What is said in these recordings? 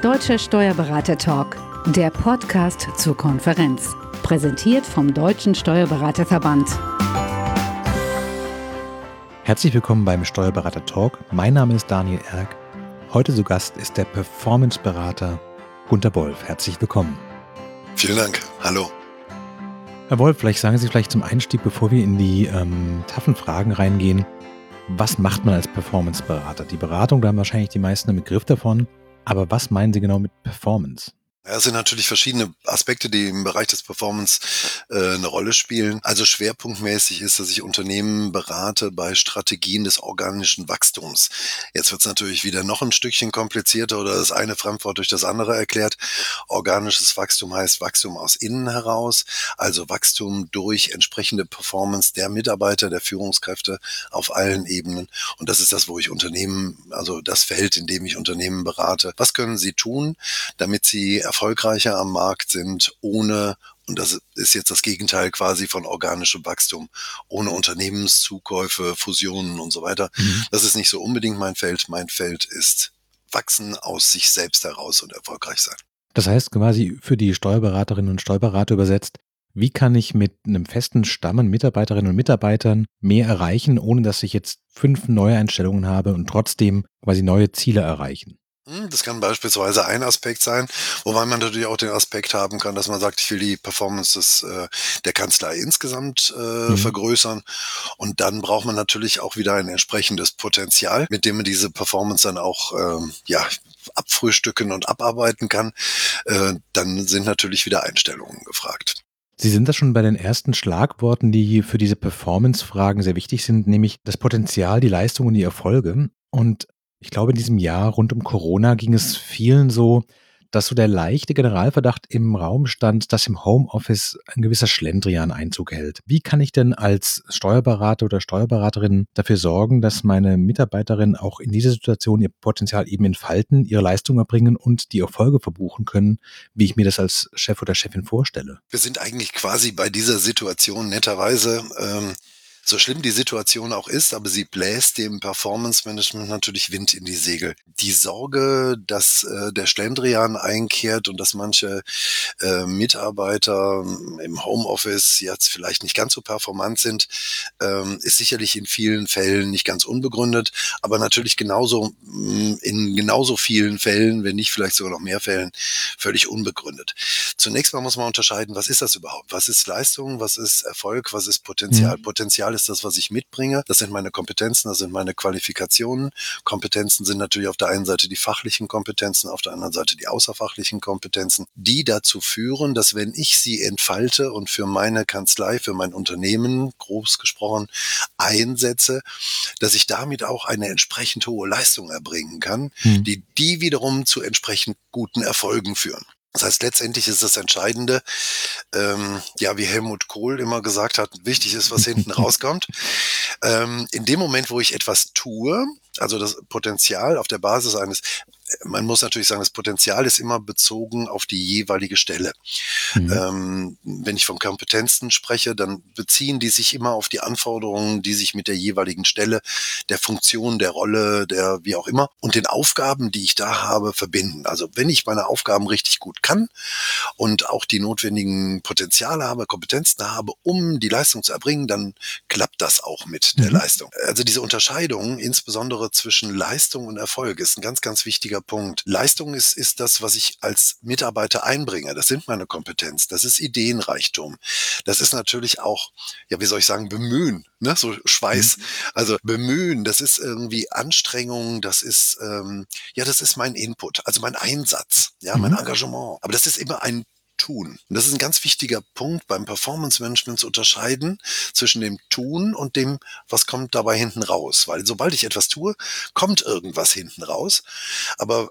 Deutscher Steuerberater-Talk, der Podcast zur Konferenz. Präsentiert vom Deutschen Steuerberaterverband. Herzlich willkommen beim Steuerberater-Talk. Mein Name ist Daniel Erck. Heute zu Gast ist der Performance-Berater Gunter Wolf. Herzlich willkommen. Vielen Dank. Hallo. Herr Wolf, vielleicht sagen Sie zum Einstieg, bevor wir in die taffen Fragen reingehen, was macht man als Performance-Berater? Die Beratung, da haben wahrscheinlich die meisten einen Begriff davon, aber was meinen Sie genau mit Performance? Ja, es sind natürlich verschiedene Aspekte, die im Bereich des Performance eine Rolle spielen. Also schwerpunktmäßig ist, dass ich Unternehmen berate bei Strategien des organischen Wachstums. Jetzt wird es natürlich wieder noch ein Stückchen komplizierter oder das eine Fremdwort durch das andere erklärt. Organisches Wachstum heißt Wachstum aus innen heraus, also Wachstum durch entsprechende Performance der Mitarbeiter, der Führungskräfte auf allen Ebenen. Und das ist das, wo ich Unternehmen, also das Feld, in dem ich Unternehmen berate. Was können sie tun, damit sie erfolgreicher am Markt sind, ohne, und das ist jetzt das Gegenteil quasi von organischem Wachstum, ohne Unternehmenszukäufe, Fusionen und so weiter. Das ist nicht so unbedingt mein Feld. Mein Feld ist Wachsen aus sich selbst heraus und erfolgreich sein. Das heißt quasi für die Steuerberaterinnen und Steuerberater übersetzt, wie kann ich mit einem festen Stamm an Mitarbeiterinnen und Mitarbeitern mehr erreichen, ohne dass ich jetzt 5 Neueinstellungen habe und trotzdem quasi neue Ziele erreichen? Das kann beispielsweise ein Aspekt sein, wobei man natürlich auch den Aspekt haben kann, dass man sagt, ich will die Performance der Kanzlei insgesamt vergrößern. Und dann braucht man natürlich auch wieder ein entsprechendes Potenzial, mit dem man diese Performance dann auch abfrühstücken und abarbeiten kann. Dann sind natürlich wieder Einstellungen gefragt. Sie sind da schon bei den ersten Schlagworten, die für diese Performance-Fragen sehr wichtig sind, nämlich das Potenzial, die Leistung und die Erfolge. Und ich glaube, in diesem Jahr rund um Corona ging es vielen so, dass so der leichte Generalverdacht im Raum stand, dass im Homeoffice ein gewisser Schlendrian Einzug hält. Wie kann ich denn als Steuerberater oder Steuerberaterin dafür sorgen, dass meine Mitarbeiterinnen auch in dieser Situation ihr Potenzial eben entfalten, ihre Leistung erbringen und die Erfolge verbuchen können, wie ich mir das als Chef oder Chefin vorstelle? Wir sind eigentlich quasi bei dieser Situation netterweise, so schlimm die Situation auch ist, aber sie bläst dem Performance-Management natürlich Wind in die Segel. Die Sorge, dass der Schlendrian einkehrt und dass manche Mitarbeiter im Homeoffice jetzt vielleicht nicht ganz so performant sind, ist sicherlich in vielen Fällen nicht ganz unbegründet, aber natürlich in genauso vielen Fällen, wenn nicht vielleicht sogar noch mehr Fällen, völlig unbegründet. Zunächst mal muss man unterscheiden, was ist das überhaupt? Was ist Leistung? Was ist Erfolg? Was ist Potenzial? Potenzial ist das, was ich mitbringe. Das sind meine Kompetenzen, das sind meine Qualifikationen. Kompetenzen sind natürlich auf der einen Seite die fachlichen Kompetenzen, auf der anderen Seite die außerfachlichen Kompetenzen, die dazu führen, dass wenn ich sie entfalte und für meine Kanzlei, für mein Unternehmen, grob gesprochen, einsetze, dass ich damit auch eine entsprechend hohe Leistung erbringen kann, die wiederum zu entsprechend guten Erfolgen führen. Das heißt, letztendlich ist das Entscheidende, wie Helmut Kohl immer gesagt hat, wichtig ist, was hinten rauskommt. In dem Moment, wo ich etwas tue, also das Potenzial auf der Basis man muss natürlich sagen, das Potenzial ist immer bezogen auf die jeweilige Stelle. Wenn ich von Kompetenzen spreche, dann beziehen die sich immer auf die Anforderungen, die sich mit der jeweiligen Stelle, der Funktion, der Rolle, der wie auch immer und den Aufgaben, die ich da habe, verbinden. Also wenn ich meine Aufgaben richtig gut kann und auch die notwendigen Potenziale habe, Kompetenzen habe, um die Leistung zu erbringen, dann klappt das auch mit der Leistung. Also diese Unterscheidung, insbesondere zwischen Leistung und Erfolg, ist ein ganz, ganz wichtiger Punkt. Leistung ist das, was ich als Mitarbeiter einbringe. Das sind meine Kompetenz. Das ist Ideenreichtum. Das ist natürlich auch, Bemühen, ne? So Schweiß. Also Bemühen, das ist irgendwie Anstrengung, das ist mein Input, also mein Einsatz, mein Engagement. Aber das ist immer ein Tun. Und das ist ein ganz wichtiger Punkt beim Performance-Management zu unterscheiden zwischen dem Tun und dem, was kommt dabei hinten raus. Weil sobald ich etwas tue, kommt irgendwas hinten raus. Aber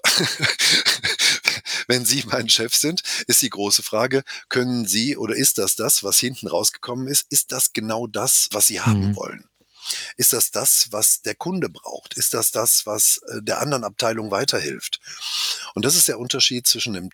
wenn Sie mein Chef sind, ist die große Frage, können Sie oder ist das, was hinten rausgekommen ist das genau das, was Sie haben wollen? Ist das, was der Kunde braucht? Ist das, was der anderen Abteilung weiterhilft? Und das ist der Unterschied zwischen einem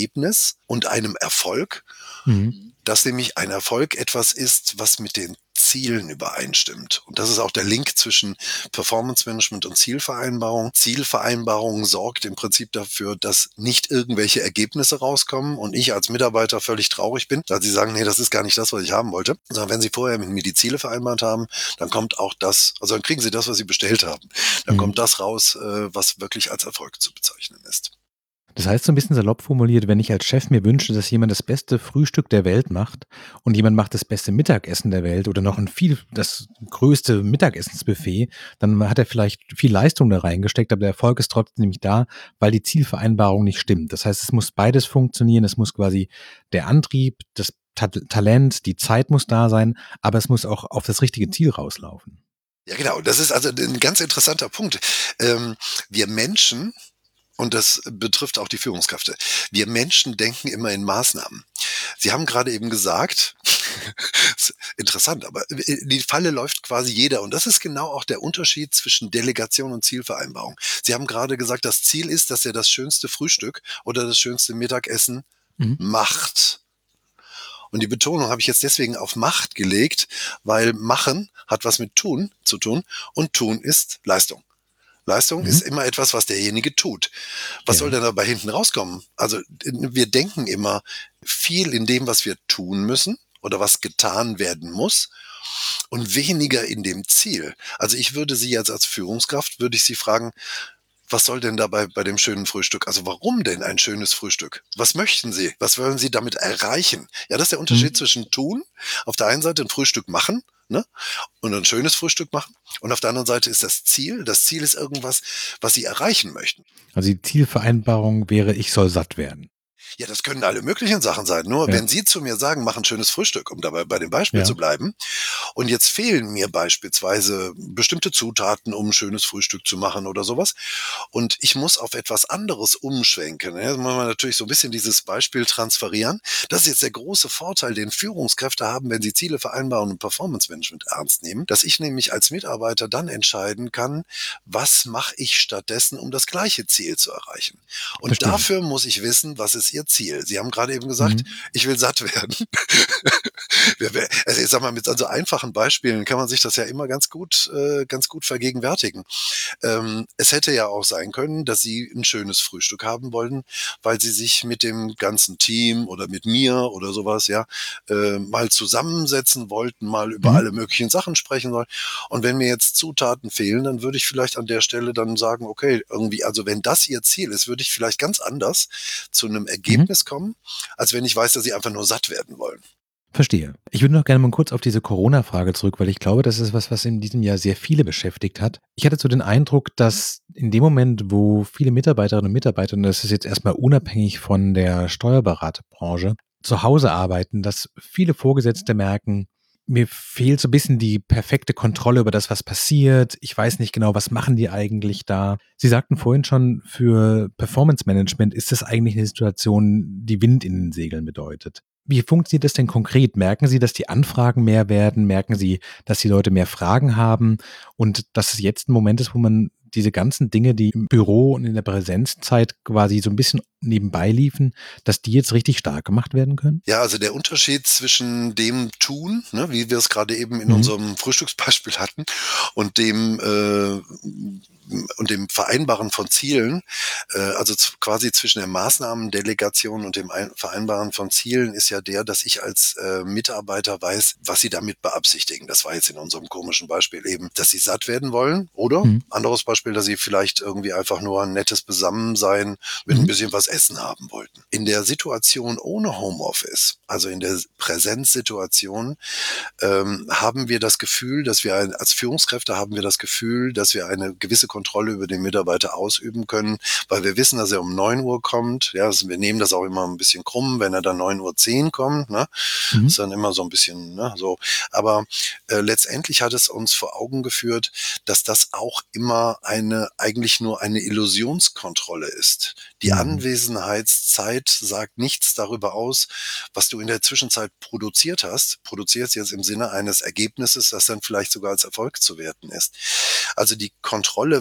Tätigkeitsergebnis und einem Erfolg, dass nämlich ein Erfolg etwas ist, was mit den Zielen übereinstimmt. Und das ist auch der Link zwischen Performance Management und Zielvereinbarung. Zielvereinbarung sorgt im Prinzip dafür, dass nicht irgendwelche Ergebnisse rauskommen und ich als Mitarbeiter völlig traurig bin, weil sie sagen, nee, das ist gar nicht das, was ich haben wollte. Sondern wenn sie vorher mit mir die Ziele vereinbart haben, dann kommt auch das, also dann kriegen sie das, was sie bestellt haben. Dann kommt das raus, was wirklich als Erfolg zu bezeichnen ist. Das heißt so ein bisschen salopp formuliert, wenn ich als Chef mir wünsche, dass jemand das beste Frühstück der Welt macht und jemand macht das beste Mittagessen der Welt oder noch das größte Mittagessensbuffet, dann hat er vielleicht viel Leistung da reingesteckt, aber der Erfolg ist trotzdem nicht da, weil die Zielvereinbarung nicht stimmt. Das heißt, es muss beides funktionieren, es muss quasi der Antrieb, das Talent, die Zeit muss da sein, aber es muss auch auf das richtige Ziel rauslaufen. Ja, genau. Das ist also ein ganz interessanter Punkt. Wir Menschen, und das betrifft auch die Führungskräfte, wir Menschen denken immer in Maßnahmen. Sie haben gerade eben gesagt, ist interessant, aber in die Falle läuft quasi jeder. Und das ist genau auch der Unterschied zwischen Delegation und Zielvereinbarung. Sie haben gerade gesagt, das Ziel ist, dass er das schönste Frühstück oder das schönste Mittagessen Mhm. macht. Und die Betonung habe ich jetzt deswegen auf Macht gelegt, weil Machen hat was mit Tun zu tun und Tun ist Leistung. Leistung ist Mhm. immer etwas, was derjenige tut. Was soll Ja. denn dabei hinten rauskommen? Also wir denken immer viel in dem, was wir tun müssen oder was getan werden muss und weniger in dem Ziel. Also ich würde Sie jetzt als Führungskraft, würde ich Sie fragen, was soll denn dabei bei dem schönen Frühstück? Also warum denn ein schönes Frühstück? Was möchten Sie? Was wollen Sie damit erreichen? Ja, das ist der Unterschied Mhm. zwischen tun, auf der einen Seite ein Frühstück machen, ne? Und ein schönes Frühstück machen. Und auf der anderen Seite ist das Ziel. Das Ziel ist irgendwas, was Sie erreichen möchten. Also die Zielvereinbarung wäre, ich soll satt werden. Ja, das können alle möglichen Sachen sein. Nur Ja, wenn Sie zu mir sagen, mach ein schönes Frühstück, um dabei bei dem Beispiel ja. zu bleiben, und jetzt fehlen mir beispielsweise bestimmte Zutaten, um ein schönes Frühstück zu machen oder sowas, und ich muss auf etwas anderes umschwenken. Ja, muss man natürlich so ein bisschen dieses Beispiel transferieren. Das ist jetzt der große Vorteil, den Führungskräfte haben, wenn sie Ziele vereinbaren und Performance Management ernst nehmen, dass ich nämlich als Mitarbeiter dann entscheiden kann, was mache ich stattdessen, um das gleiche Ziel zu erreichen. Und Verstehe. dafür muss ich wissen, was ist Ihr Ziel. Sie haben gerade eben gesagt, Mhm. ich will satt werden. Also ich sag mal, mit so einfachen Beispielen kann man sich das ja immer ganz gut vergegenwärtigen. Es hätte ja auch sein können, dass Sie ein schönes Frühstück haben wollten, weil Sie sich mit dem ganzen Team oder mit mir oder sowas, ja, mal zusammensetzen wollten, mal über Mhm. alle möglichen Sachen sprechen wollen. Und wenn mir jetzt Zutaten fehlen, dann würde ich vielleicht an der Stelle dann sagen, okay, irgendwie, also wenn das Ihr Ziel ist, würde ich vielleicht ganz anders zu einem Mhm. Ergebnis kommen, als wenn ich weiß, dass Sie einfach nur satt werden wollen. Verstehe. Ich würde noch gerne mal kurz auf diese Corona-Frage zurück, weil ich glaube, das ist was in diesem Jahr sehr viele beschäftigt hat. Ich hatte so den Eindruck, dass in dem Moment, wo viele Mitarbeiterinnen und Mitarbeiter, und das ist jetzt erstmal unabhängig von der Steuerberaterbranche, zu Hause arbeiten, dass viele Vorgesetzte merken, mir fehlt so ein bisschen die perfekte Kontrolle über das, was passiert. Ich weiß nicht genau, was machen die eigentlich da. Sie sagten vorhin schon, für Performance Management ist das eigentlich eine Situation, die Wind in den Segeln bedeutet. Wie funktioniert das denn konkret? Merken Sie, dass die Anfragen mehr werden? Merken Sie, dass die Leute mehr Fragen haben und dass es jetzt ein Moment ist, wo man diese ganzen Dinge, die im Büro und in der Präsenzzeit quasi so ein bisschen nebenbei liefen, dass die jetzt richtig stark gemacht werden können? Ja, also der Unterschied zwischen dem Tun, ne, wie wir es gerade eben in Mhm. unserem Frühstücksbeispiel hatten, und dem Vereinbaren von Zielen, also quasi zwischen der Maßnahmendelegation und dem Vereinbaren von Zielen ist ja der, dass ich als Mitarbeiter weiß, was sie damit beabsichtigen. Das war jetzt in unserem komischen Beispiel eben, dass sie satt werden wollen, oder Mhm. anderes Beispiel, dass sie vielleicht irgendwie einfach nur ein nettes Beisammensein mit ein Mhm. bisschen was Essen haben wollten. In der Situation ohne Homeoffice, also in der Präsenzsituation, haben wir das Gefühl, dass wir als Führungskräfte haben wir das Gefühl, dass wir eine gewisse Kontrolle über den Mitarbeiter ausüben können, weil wir wissen, dass er um 9 Uhr kommt. Ja, also wir nehmen das auch immer ein bisschen krumm, wenn er dann 9:10 Uhr kommt. Ne? Mhm. Ist dann immer so ein bisschen, ne, so. Aber letztendlich hat es uns vor Augen geführt, dass das auch immer eigentlich nur eine Illusionskontrolle ist. Die Mhm. Anwesenheitszeit sagt nichts darüber aus, was du in der Zwischenzeit produziert hast. Produzierst jetzt im Sinne eines Ergebnisses, das dann vielleicht sogar als Erfolg zu werten ist. Also die Kontrolle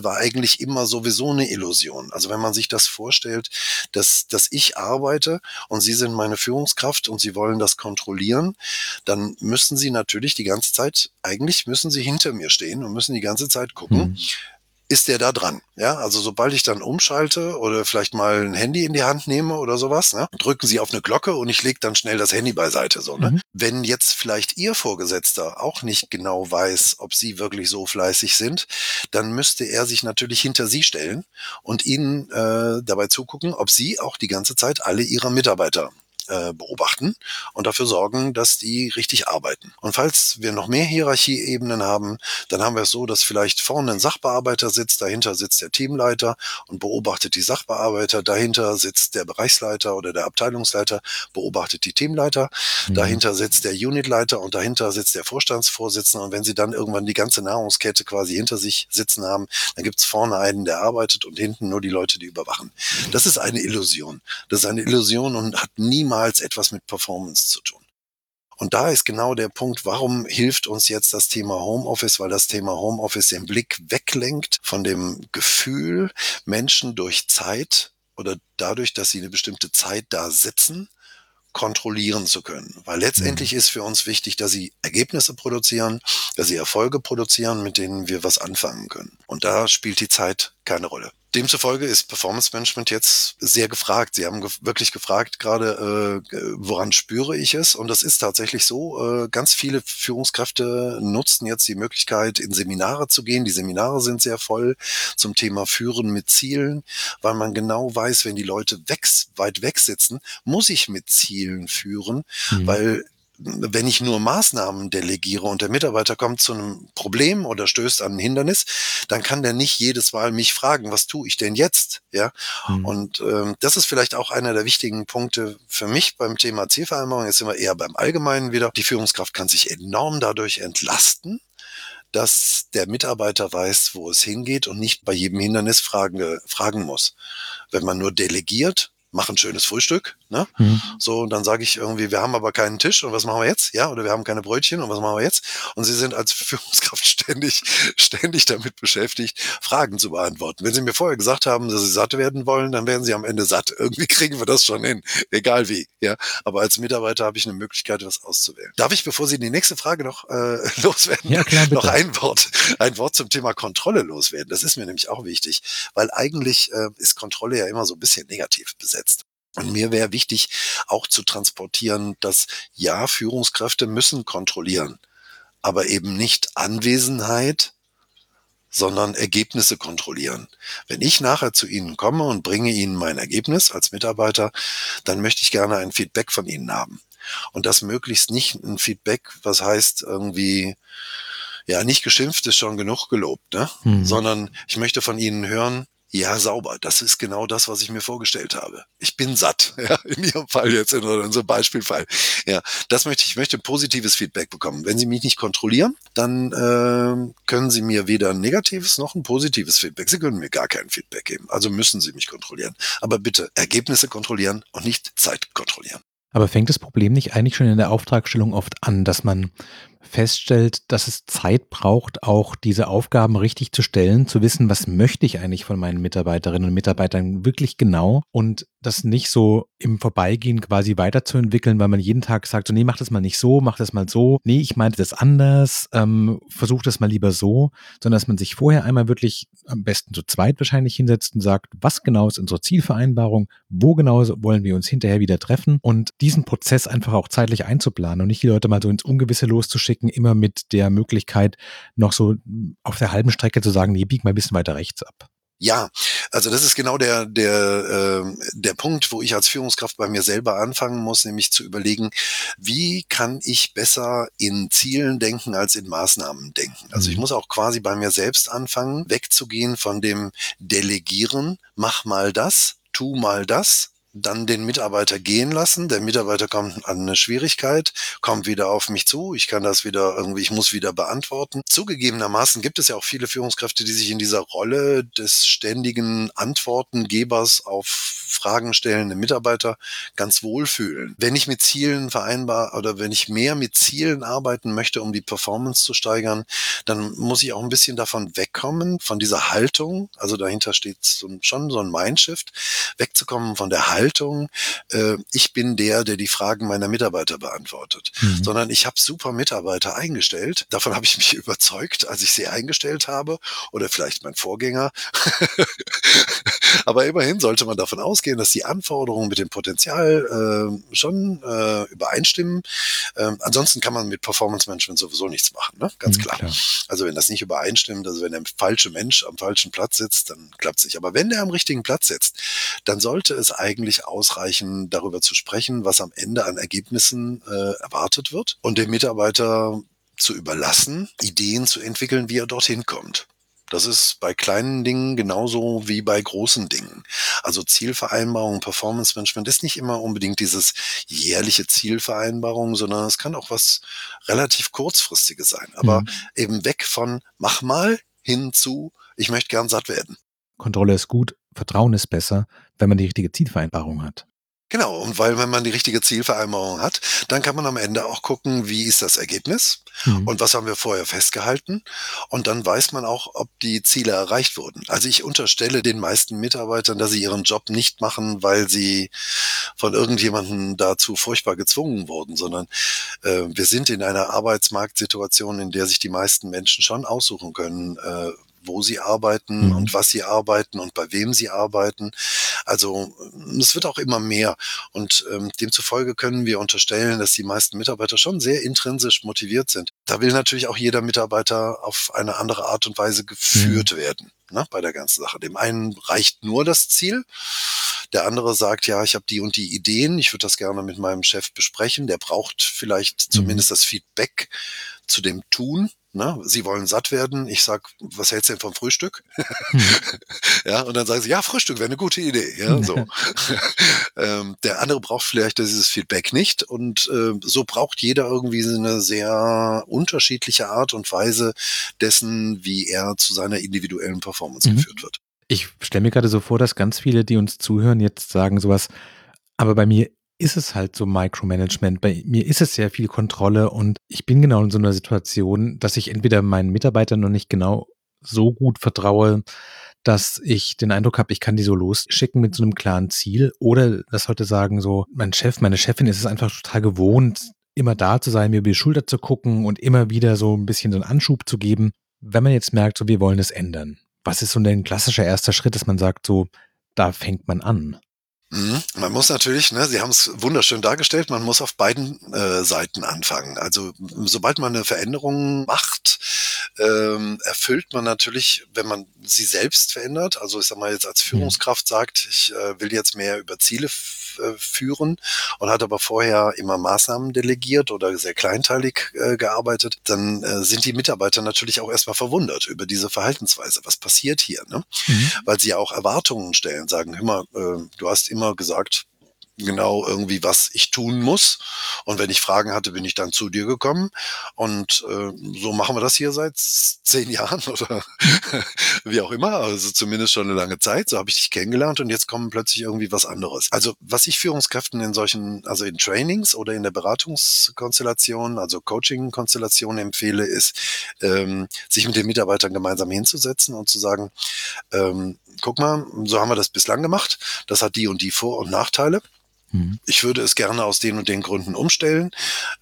Kontrolle war eigentlich immer sowieso eine Illusion. Also wenn man sich das vorstellt, dass ich arbeite und Sie sind meine Führungskraft und Sie wollen das kontrollieren, dann müssen Sie natürlich die ganze Zeit, eigentlich müssen Sie hinter mir stehen und müssen die ganze Zeit gucken, ist der da dran? Ja, also sobald ich dann umschalte oder vielleicht mal ein Handy in die Hand nehme oder sowas, ne, drücken Sie auf eine Glocke und ich lege dann schnell das Handy beiseite, so, ne? Wenn jetzt vielleicht Ihr Vorgesetzter auch nicht genau weiß, ob Sie wirklich so fleißig sind, dann müsste er sich natürlich hinter Sie stellen und Ihnen dabei zugucken, ob Sie auch die ganze Zeit alle Ihre Mitarbeiter beobachten und dafür sorgen, dass die richtig arbeiten. Und falls wir noch mehr Hierarchieebenen haben, dann haben wir es so, dass vielleicht vorne ein Sachbearbeiter sitzt, dahinter sitzt der Teamleiter und beobachtet die Sachbearbeiter, dahinter sitzt der Bereichsleiter oder der Abteilungsleiter, beobachtet die Teamleiter, dahinter sitzt der Unitleiter und dahinter sitzt der Vorstandsvorsitzende und wenn sie dann irgendwann die ganze Nahrungskette quasi hinter sich sitzen haben, dann gibt es vorne einen, der arbeitet und hinten nur die Leute, die überwachen. Das ist eine Illusion. Das ist eine Illusion und hat niemals etwas mit Performance zu tun. Und da ist genau der Punkt, warum hilft uns jetzt das Thema Homeoffice, weil das Thema Homeoffice den Blick weglenkt von dem Gefühl, Menschen durch Zeit oder dadurch, dass sie eine bestimmte Zeit da sitzen, kontrollieren zu können. Weil letztendlich ist für uns wichtig, dass sie Ergebnisse produzieren, dass sie Erfolge produzieren, mit denen wir was anfangen können. Und da spielt die Zeit keine Rolle. Demzufolge ist Performance Management jetzt sehr gefragt. Sie haben wirklich gefragt gerade, woran spüre ich es? Und das ist tatsächlich so. Ganz viele Führungskräfte nutzen jetzt die Möglichkeit, in Seminare zu gehen. Die Seminare sind sehr voll zum Thema Führen mit Zielen, weil man genau weiß, wenn die Leute weit weg sitzen, muss ich mit Zielen führen, weil wenn ich nur Maßnahmen delegiere und der Mitarbeiter kommt zu einem Problem oder stößt an ein Hindernis, dann kann der nicht jedes Mal mich fragen, was tue ich denn jetzt? Ja, und das ist vielleicht auch einer der wichtigen Punkte für mich beim Thema Zielvereinbarung. Jetzt sind wir eher beim Allgemeinen wieder. Die Führungskraft kann sich enorm dadurch entlasten, dass der Mitarbeiter weiß, wo es hingeht und nicht bei jedem Hindernis fragen muss. Wenn man nur delegiert, mach ein schönes Frühstück, ne? So, und dann sage ich irgendwie, wir haben aber keinen Tisch und was machen wir jetzt? Ja, oder wir haben keine Brötchen und was machen wir jetzt? Und Sie sind als Führungskraft ständig damit beschäftigt, Fragen zu beantworten. Wenn Sie mir vorher gesagt haben, dass Sie satt werden wollen, dann werden Sie am Ende satt. Irgendwie kriegen wir das schon hin, egal wie, ja. Aber als Mitarbeiter habe ich eine Möglichkeit, was auszuwählen. Darf ich, bevor Sie die nächste Frage noch loswerden, Ja, klar, bitte. noch ein Wort zum Thema Kontrolle loswerden? Das ist mir nämlich auch wichtig, weil eigentlich ist Kontrolle ja immer so ein bisschen negativ besetzt. Und mir wäre wichtig, auch zu transportieren, dass ja, Führungskräfte müssen kontrollieren, aber eben nicht Anwesenheit, sondern Ergebnisse kontrollieren. Wenn ich nachher zu Ihnen komme und bringe Ihnen mein Ergebnis als Mitarbeiter, dann möchte ich gerne ein Feedback von Ihnen haben. Und das möglichst nicht ein Feedback, was heißt irgendwie, ja, nicht geschimpft ist schon genug gelobt, ne? Sondern ich möchte von Ihnen hören, ja, sauber, das ist genau das, was ich mir vorgestellt habe. Ich bin satt, ja, in Ihrem Fall jetzt, in unserem Beispielfall. Ja, ich möchte positives Feedback bekommen. Wenn Sie mich nicht kontrollieren, dann können Sie mir weder ein negatives noch ein positives Feedback. Sie können mir gar kein Feedback geben, also müssen Sie mich kontrollieren. Aber bitte Ergebnisse kontrollieren und nicht Zeit kontrollieren. Aber fängt das Problem nicht eigentlich schon in der Auftragstellung oft an, dass man feststellt, dass es Zeit braucht, auch diese Aufgaben richtig zu stellen, zu wissen, was möchte ich eigentlich von meinen Mitarbeiterinnen und Mitarbeitern wirklich genau und das nicht so im Vorbeigehen quasi weiterzuentwickeln, weil man jeden Tag sagt, so nee, mach das mal nicht so, mach das mal so, nee, ich meinte das anders, versuch das mal lieber so, sondern dass man sich vorher einmal wirklich am besten zu zweit wahrscheinlich hinsetzt und sagt, was genau ist unsere Zielvereinbarung, wo genau wollen wir uns hinterher wieder treffen und diesen Prozess einfach auch zeitlich einzuplanen und nicht die Leute mal so ins Ungewisse loszuschicken, immer mit der Möglichkeit, noch so auf der halben Strecke zu sagen, nee, bieg mal ein bisschen weiter rechts ab. Ja, also das ist genau der Punkt, wo ich als Führungskraft bei mir selber anfangen muss, nämlich zu überlegen, wie kann ich besser in Zielen denken als in Maßnahmen denken. Also ich muss auch quasi bei mir selbst anfangen, wegzugehen von dem Delegieren, mach mal das, tu mal das, dann den Mitarbeiter gehen lassen. Der Mitarbeiter kommt an eine Schwierigkeit, kommt wieder auf mich zu. Ich kann das wieder irgendwie, ich muss wieder beantworten. Zugegebenermaßen gibt es ja auch viele Führungskräfte, die sich in dieser Rolle des ständigen Antwortengebers auf Fragen stellende Mitarbeiter ganz wohl fühlen. Wenn ich mit Zielen wenn ich mehr mit Zielen arbeiten möchte, um die Performance zu steigern, dann muss ich auch ein bisschen davon wegkommen, von dieser Haltung, also dahinter steht schon so ein Mindshift, wegzukommen von der Haltung, ich bin der die Fragen meiner Mitarbeiter beantwortet, sondern ich habe super Mitarbeiter eingestellt. Davon habe ich mich überzeugt, als ich sie eingestellt habe, oder vielleicht mein Vorgänger. Aber immerhin sollte man davon ausgehen, dass die Anforderungen mit dem Potenzial schon übereinstimmen. Ansonsten kann man mit Performance Management sowieso nichts machen, ne? Ganz klar. Also wenn das nicht übereinstimmt, also wenn der falsche Mensch am falschen Platz sitzt, dann klappt es nicht. Aber wenn der am richtigen Platz sitzt, dann sollte es eigentlich ausreichen, darüber zu sprechen, was am Ende an Ergebnissen erwartet wird und dem Mitarbeiter zu überlassen, Ideen zu entwickeln, wie er dorthin kommt. Das ist bei kleinen Dingen genauso wie bei großen Dingen. Also Zielvereinbarung, Performance Management ist nicht immer unbedingt dieses jährliche Zielvereinbarung, sondern es kann auch was relativ kurzfristiges sein. Aber eben weg von mach mal hin zu ich möchte gern satt werden. Kontrolle ist gut, Vertrauen ist besser, wenn man die richtige Zielvereinbarung hat. Genau, und wenn man die richtige Zielvereinbarung hat, dann kann man am Ende auch gucken, wie ist das Ergebnis und was haben wir vorher festgehalten, und dann weiß man auch, ob die Ziele erreicht wurden. Also ich unterstelle den meisten Mitarbeitern, dass sie ihren Job nicht machen, weil sie von irgendjemandem dazu furchtbar gezwungen wurden, sondern wir sind in einer Arbeitsmarktsituation, in der sich die meisten Menschen schon aussuchen können, wo sie arbeiten und was sie arbeiten und bei wem sie arbeiten. Also es wird auch immer mehr, und demzufolge können wir unterstellen, dass die meisten Mitarbeiter schon sehr intrinsisch motiviert sind. Da will natürlich auch jeder Mitarbeiter auf eine andere Art und Weise geführt werden, ne, bei der ganzen Sache. Dem einen reicht nur das Ziel, der andere sagt, ja, ich habe die und die Ideen, ich würde das gerne mit meinem Chef besprechen, der braucht vielleicht zumindest das Feedback zu dem Tun. Ne? Sie wollen satt werden. Ich sag, was hältst du denn vom Frühstück? Ja, und dann sagen sie, ja, Frühstück wäre eine gute Idee. Ja, so. Der andere braucht vielleicht dieses Feedback nicht, und so braucht jeder irgendwie eine sehr unterschiedliche Art und Weise dessen, wie er zu seiner individuellen Performance geführt wird. Ich stelle mir gerade so vor, dass ganz viele, die uns zuhören, jetzt sagen sowas, aber bei mir ist es halt so Micromanagement, bei mir ist es sehr viel Kontrolle, und ich bin genau in so einer Situation, dass ich entweder meinen Mitarbeitern noch nicht genau so gut vertraue, dass ich den Eindruck habe, ich kann die so losschicken mit so einem klaren Ziel, oder dass Leute sagen so, mein Chef, meine Chefin ist es einfach total gewohnt, immer da zu sein, mir über die Schulter zu gucken und immer wieder so ein bisschen so einen Anschub zu geben. Wenn man jetzt merkt, so wir wollen es ändern, was ist so ein klassischer erster Schritt, dass man sagt, so, da fängt man an? Man muss natürlich, ne, Sie haben es wunderschön dargestellt, man muss auf beiden Seiten anfangen. Also sobald man eine Veränderung macht, erfüllt man natürlich, wenn man sie selbst verändert, also ich sag mal jetzt als Führungskraft sagt, ich will jetzt mehr über Ziele führen und hat aber vorher immer Maßnahmen delegiert oder sehr kleinteilig gearbeitet, dann sind die Mitarbeiter natürlich auch erstmal verwundert über diese Verhaltensweise. Was passiert hier? Ne? Weil sie ja auch Erwartungen stellen, sagen, hör mal, du hast immer gesagt, genau irgendwie, was ich tun muss. Und wenn ich Fragen hatte, bin ich dann zu dir gekommen. Und so machen wir das hier seit 10 Jahren oder wie auch immer. Also zumindest schon eine lange Zeit. So habe ich dich kennengelernt, und jetzt kommt plötzlich irgendwie was anderes. Also was ich Führungskräften also in Trainings oder in der Beratungskonstellation, also Coaching-Konstellation empfehle, ist, sich mit den Mitarbeitern gemeinsam hinzusetzen und zu sagen, guck mal, so haben wir das bislang gemacht. Das hat die und die Vor- und Nachteile. Ich würde es gerne aus den und den Gründen umstellen.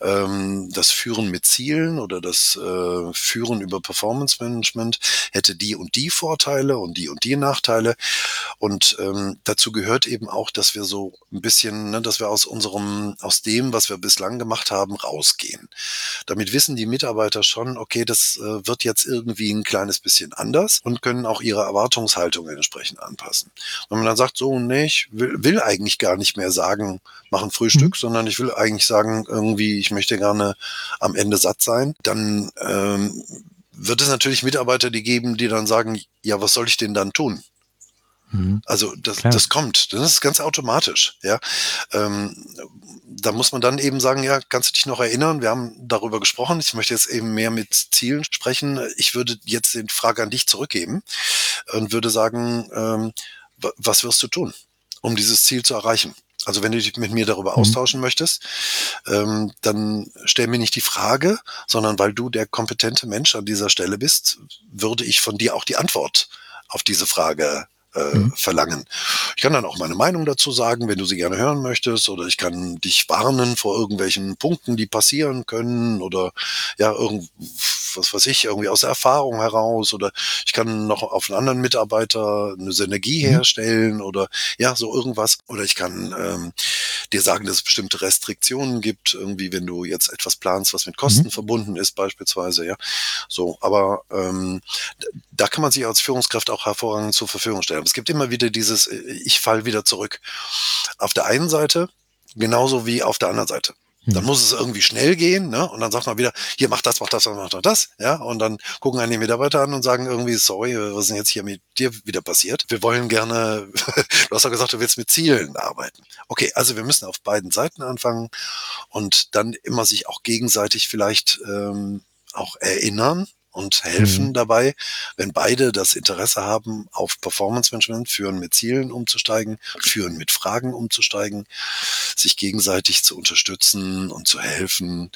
Das Führen mit Zielen oder das Führen über Performance Management hätte die und die Vorteile und die Nachteile. Und dazu gehört eben auch, dass wir so ein bisschen, ne, dass wir aus dem, was wir bislang gemacht haben, rausgehen. Damit wissen die Mitarbeiter schon, okay, das wird jetzt irgendwie ein kleines bisschen anders, und können auch ihre Erwartungshaltung entsprechend anpassen. Wenn man dann sagt, so, nee, ich will eigentlich gar nicht mehr sagen, mach ein Frühstück, sondern ich will eigentlich sagen, irgendwie, ich möchte gerne am Ende satt sein, dann wird es natürlich Mitarbeiter geben, die dann sagen, ja, was soll ich denn dann tun? Also das kommt, das ist ganz automatisch. Ja, da muss man dann eben sagen, ja, kannst du dich noch erinnern? Wir haben darüber gesprochen. Ich möchte jetzt eben mehr mit Zielen sprechen. Ich würde jetzt die Frage an dich zurückgeben und würde sagen, was wirst du tun? um dieses Ziel zu erreichen. Also wenn du dich mit mir darüber austauschen möchtest, dann stell mir nicht die Frage, sondern weil du der kompetente Mensch an dieser Stelle bist, würde ich von dir auch die Antwort auf diese Frage verlangen. Ich kann dann auch meine Meinung dazu sagen, wenn du sie gerne hören möchtest, oder ich kann dich warnen vor irgendwelchen Punkten, die passieren können, oder ja, was weiß ich, irgendwie aus der Erfahrung heraus, oder ich kann noch auf einen anderen Mitarbeiter eine Synergie herstellen, oder ja, so irgendwas. Oder ich kann dir sagen, dass es bestimmte Restriktionen gibt, irgendwie, wenn du jetzt etwas planst, was mit Kosten verbunden ist, beispielsweise, ja. So, aber da kann man sich als Führungskraft auch hervorragend zur Verfügung stellen. Es gibt immer wieder dieses, ich falle wieder zurück. Auf der einen Seite, genauso wie auf der anderen Seite. Dann muss es irgendwie schnell gehen, ne? Und dann sagt man wieder, hier, mach das, mach das, ja? Und dann gucken einen die Mitarbeiter an und sagen irgendwie, sorry, was ist denn jetzt hier mit dir wieder passiert? Wir wollen gerne, du hast ja gesagt, du willst mit Zielen arbeiten. Okay, also wir müssen auf beiden Seiten anfangen und dann immer sich auch gegenseitig vielleicht auch erinnern und helfen dabei, wenn beide das Interesse haben, auf Performance Management, Führen mit Zielen umzusteigen, Führen mit Fragen umzusteigen, sich gegenseitig zu unterstützen und zu helfen,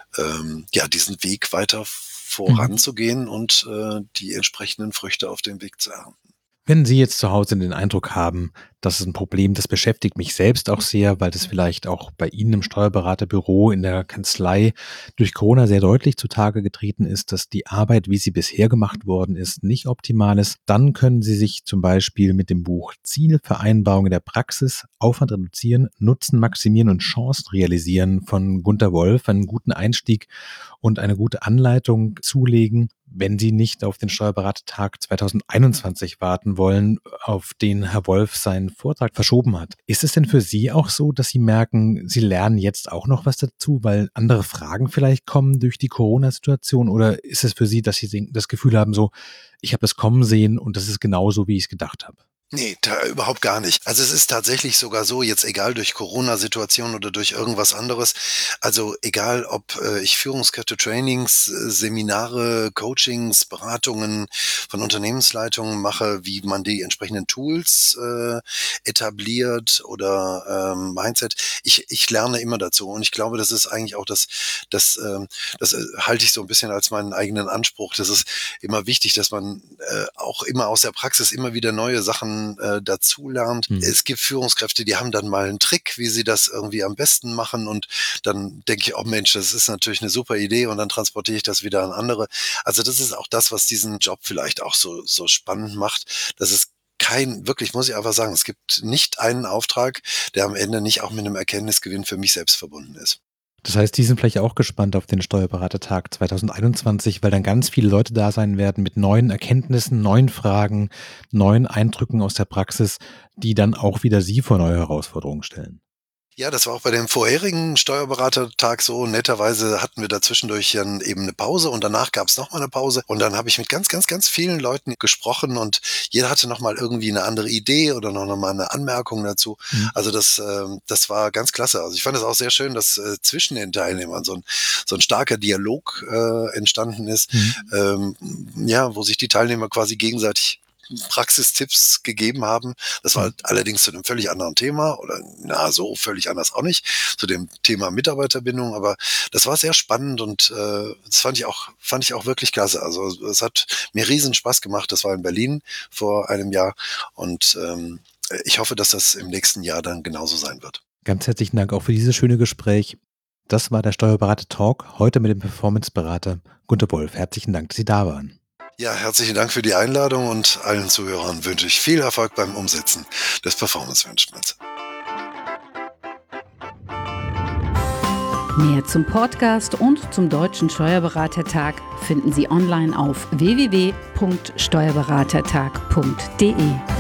diesen Weg weiter voranzugehen und die entsprechenden Früchte auf dem Weg zu ernten. Wenn Sie jetzt zu Hause den Eindruck haben, das ist ein Problem, das beschäftigt mich selbst auch sehr, weil das vielleicht auch bei Ihnen im Steuerberaterbüro in der Kanzlei durch Corona sehr deutlich zutage getreten ist, dass die Arbeit, wie sie bisher gemacht worden ist, nicht optimal ist, dann können Sie sich zum Beispiel mit dem Buch Zielvereinbarung in der Praxis, Aufwand reduzieren, Nutzen maximieren und Chancen realisieren von Gunter Wolf einen guten Einstieg und eine gute Anleitung zulegen, wenn Sie nicht auf den Steuerberatertag 2021 warten wollen, auf den Herr Wolf seinen Vortrag verschoben hat. Ist es denn für Sie auch so, dass Sie merken, Sie lernen jetzt auch noch was dazu, weil andere Fragen vielleicht kommen durch die Corona-Situation? Oder ist es für Sie, dass Sie das Gefühl haben, so, ich habe es kommen sehen und das ist genauso, wie ich es gedacht habe? Nee, überhaupt gar nicht. Also es ist tatsächlich sogar so, jetzt egal durch Corona-Situation oder durch irgendwas anderes, also egal ob ich Führungskräfte-Trainings, Seminare, Coachings, Beratungen von Unternehmensleitungen mache, wie man die entsprechenden Tools etabliert oder Mindset, ich lerne immer dazu und ich glaube, das ist eigentlich auch das halte ich so ein bisschen als meinen eigenen Anspruch. Das ist immer wichtig, dass man auch immer aus der Praxis immer wieder neue Sachen dazu lernt. Es gibt Führungskräfte, die haben dann mal einen Trick, wie sie das irgendwie am besten machen und dann denke ich, oh Mensch, das ist natürlich eine super Idee und dann transportiere ich das wieder an andere. Also das ist auch das, was diesen Job vielleicht auch so spannend macht, dass es wirklich, muss ich einfach sagen, es gibt nicht einen Auftrag, der am Ende nicht auch mit einem Erkenntnisgewinn für mich selbst verbunden ist. Das heißt, die sind vielleicht auch gespannt auf den Steuerberatertag 2021, weil dann ganz viele Leute da sein werden mit neuen Erkenntnissen, neuen Fragen, neuen Eindrücken aus der Praxis, die dann auch wieder Sie vor neue Herausforderungen stellen. Ja, das war auch bei dem vorherigen Steuerberatertag so. Netterweise hatten wir dazwischendurch dann eben eine Pause und danach gab es nochmal eine Pause. Und dann habe ich mit ganz, ganz, ganz vielen Leuten gesprochen und jeder hatte nochmal irgendwie eine andere Idee oder noch mal eine Anmerkung dazu. Also das war ganz klasse. Also ich fand es auch sehr schön, dass zwischen den Teilnehmern so ein starker Dialog entstanden ist, wo sich die Teilnehmer quasi gegenseitig Praxistipps gegeben haben. Das war allerdings zu einem völlig anderen Thema oder so völlig anders auch nicht, zu dem Thema Mitarbeiterbindung, aber das war sehr spannend und das fand ich auch wirklich klasse. Also es hat mir riesen Spaß gemacht. Das war in Berlin vor einem Jahr und ich hoffe, dass das im nächsten Jahr dann genauso sein wird. Ganz herzlichen Dank auch für dieses schöne Gespräch. Das war der Steuerberater-Talk, heute mit dem Performance-Berater Gunter Wolf. Herzlichen Dank, dass Sie da waren. Ja, herzlichen Dank für die Einladung und allen Zuhörern wünsche ich viel Erfolg beim Umsetzen des Performance Managements. Mehr zum Podcast und zum Deutschen Steuerberatertag finden Sie online auf www.steuerberatertag.de.